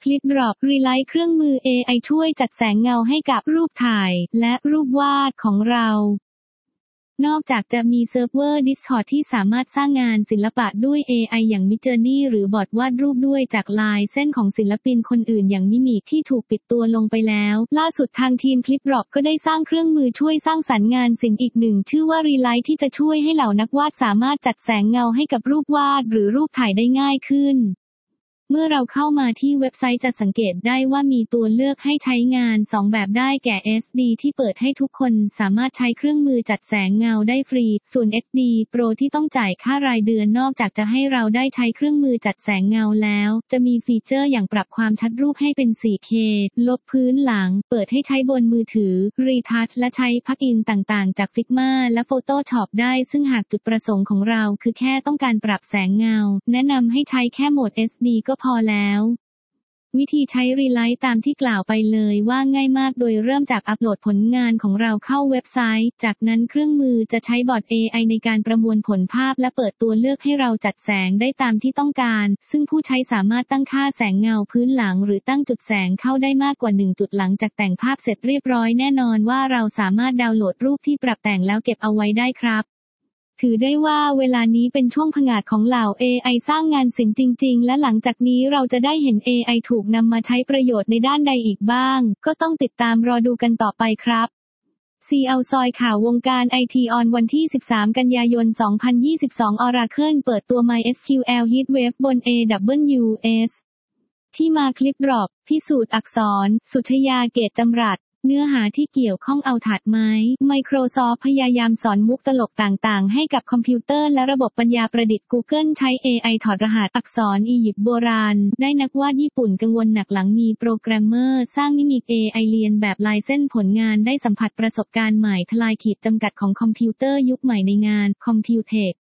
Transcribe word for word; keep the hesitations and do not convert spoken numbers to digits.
คลิปดรอปรีไลท์เครื่องมือ เอ ไอ ช่วยจัดแสงเงาให้กับรูปถ่ายและรูปวาดของเรานอกจากจะมีเซิร์ฟเวอร์ Discord ที่สามารถสร้างงานศิลปะด้วย เอ ไอ อย่าง Midjourney หรือบอทวาดรูปด้วยจากลายเส้นของศิลปินคนอื่นอย่างมิมิที่ถูกปิดตัวลงไปแล้วล่าสุดทางทีม Clipdrop ก็ได้สร้างเครื่องมือช่วยสร้างสรรค์งานศิลป์อีกหนึ่งชื่อว่า Relight ที่จะช่วยให้เหล่านักวาดสามารถจัดแสงเงาให้กับรูปวาดหรือรูปถ่ายได้ง่ายขึ้นเมื่อเราเข้ามาที่เว็บไซต์จะสังเกตได้ว่ามีตัวเลือกให้ใช้งานสองแบบได้แก่ เอส ดี ที่เปิดให้ทุกคนสามารถใช้เครื่องมือจัดแสงเงาได้ฟรีส่วน เอช ดี Pro ที่ต้องจ่ายค่ารายเดือนนอกจากจะให้เราได้ใช้เครื่องมือจัดแสงเงาแล้วจะมีฟีเจอร์อย่างปรับความชัดรูปให้เป็น โฟร์เค ลบพื้นหลังเปิดให้ใช้บนมือถือ Retouch และใช้พลั๊กอินต่างๆจาก Figma และ Photoshop ได้ซึ่งหากจุดประสงค์ของเราคือแค่ต้องการปรับแสงเงาแนะนำให้ใช้แค่โหมด เอส ดี ก็พอแล้ววิธีใช้ Relight ตามที่กล่าวไปเลยว่าง่ายมากโดยเริ่มจากอัปโหลดผลงานของเราเข้าเว็บไซต์จากนั้นเครื่องมือจะใช้บอท เอ ไอ ในการประมวลผลภาพและเปิดตัวเลือกให้เราจัดแสงได้ตามที่ต้องการซึ่งผู้ใช้สามารถตั้งค่าแสงเงาพื้นหลังหรือตั้งจุดแสงเข้าได้มากกว่าหนึ่งจุดหลังจากแต่งภาพเสร็จเรียบร้อยแน่นอนว่าเราสามารถดาวน์โหลดรูปที่ปรับแต่งแล้วเก็บเอาไว้ได้ครับถือได้ว่าเวลานี้เป็นช่วงผงาดของเหล่า เอ ไอ สร้างงานศิลป์จริงๆและหลังจากนี้เราจะได้เห็น เอ ไอ ถูกนำมาใช้ประโยชน์ในด้านใดอีกบ้างก็ต้องติดตามรอดูกันต่อไปครับ ซี แอล ซอยข่าววงการ ไอ ที ออนวันที่สิบสามกันยายนสองพันยี่สิบสอง Oracle เปิดตัว MySQL HeatWave บน เอ ดับเบิลยู เอส ที่มา Clipdrop พิสูจน์อักษรสุชยาเกตจำรัดเนื้อหาที่เกี่ยวข้องเอาถาดไม้ Microsoft พยายามสอนมุกตลกต่างๆให้กับคอมพิวเตอร์และระบบปัญญาประดิษฐ์ Google ใช้ เอ ไอ ถอดรหัสอักษรอียิปต์โบราณได้นักวาดญี่ปุ่นกังวลหนักหลังมีโปรแกรมเมอร์สร้างมิมิก เอ ไอ เลียนแบบลายเส้นผลงานได้สัมผัสประสบการณ์ใหม่ทลายขีดจำกัดของคอมพิวเตอร์ยุคใหม่ในงาน Computex